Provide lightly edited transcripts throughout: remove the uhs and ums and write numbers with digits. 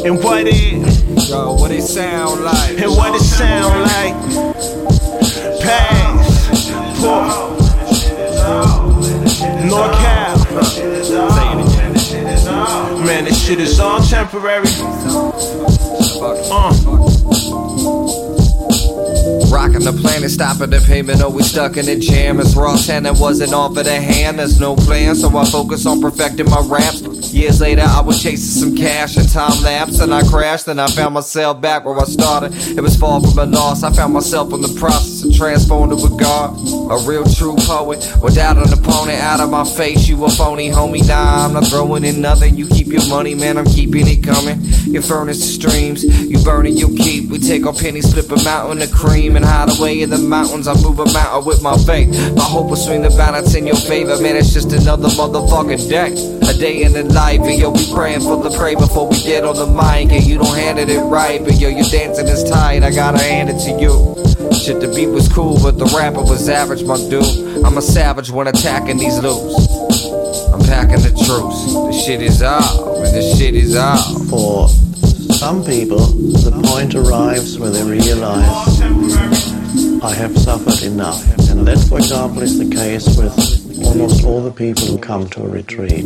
And what it sound like? And what it sound like? Pass, Port, NorCal. Man, this shit is all temporary. Rocking the planet, stopping the pavement, always stuck in the jam. It's raw 10 that wasn't offered a hand. There's no plan, so I focus on perfecting my raps. Years later, I was chasing some cash and time lapse, and I crashed, and I found myself back where I started. It was far from a loss. I found myself in the process of transforming to a god, a real true poet, without an opponent. Out of my face, you a phony homie. Nah, I'm not throwing in nothing. You keep your money, man, I'm keeping it coming. Your furnace streams, you burn it, you keep. We take our pennies, flip a mountain of cream, and hide away in the mountains. I move a mountain with my faith. My hope will swing the balance in your favor, man. It's just another motherfucking day, a day in the life. And yo, we praying for the prey before we get on the mic. And you don't handle it right, but yo, your dancing is tight. I gotta hand it to you. Shit, the beat was cool, but the rapper was average, my dude. I'm a savage when attacking these loops. I'm packing the truth. This shit is out, man. This shit is out. For some people, the point arrives where they realize I have suffered enough. And that, for example, is the case with almost all the people who come to a retreat.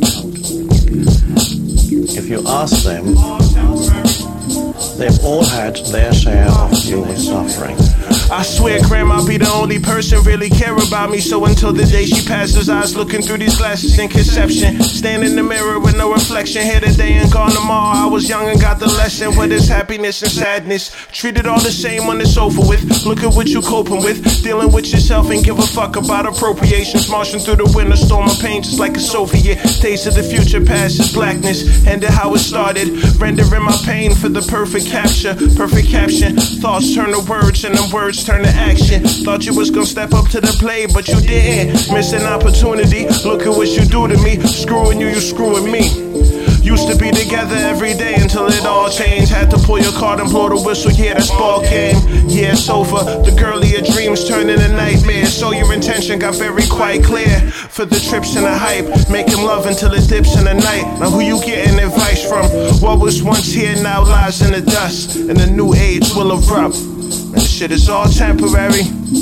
If you ask them, they've all had their share of human suffering. I swear Grandma be the only person really care about me. So until the day she passes, I was looking through these glasses in conception. Stand in the mirror with no reflection. Here today and gone tomorrow. I was young and got the lesson. What is happiness and sadness? Treat it all the same when it's over with. Look at what you coping with. Dealing with yourself and give a fuck about appropriations. Marching through the winter storm of pain just like a Soviet. Days of the future past is blackness. Ended how it started. Rendering my pain for the perfect capture. Perfect caption. Thoughts turn to words and then words turn to action. Thought you was gonna step up to the plate, but you didn't. Missing opportunity. Look at what you do to me. Screwing you, you screwing me. Used to be together every day until it all changed. Had to pull your card and blow the whistle. Yeah, that's ball game. Yeah, it's over. The girl of your dreams turned into nightmares. So your intention got very quite clear. For the trips and the hype, making love until it dips in the night. Now who you getting advice from? What was once here now lies in the dust, and a new age will erupt. Man, this shit is all temporary.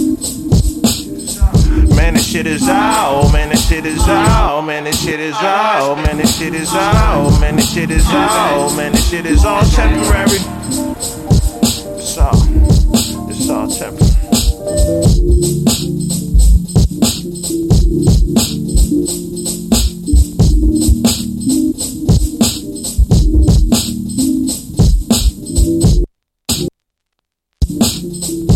Man, this shit is out. Man, this shit is out. Man, this shit is out. Man, this shit is out. Man, this shit is out. Man, this shit is all temporary. It's all temporary. Thank you.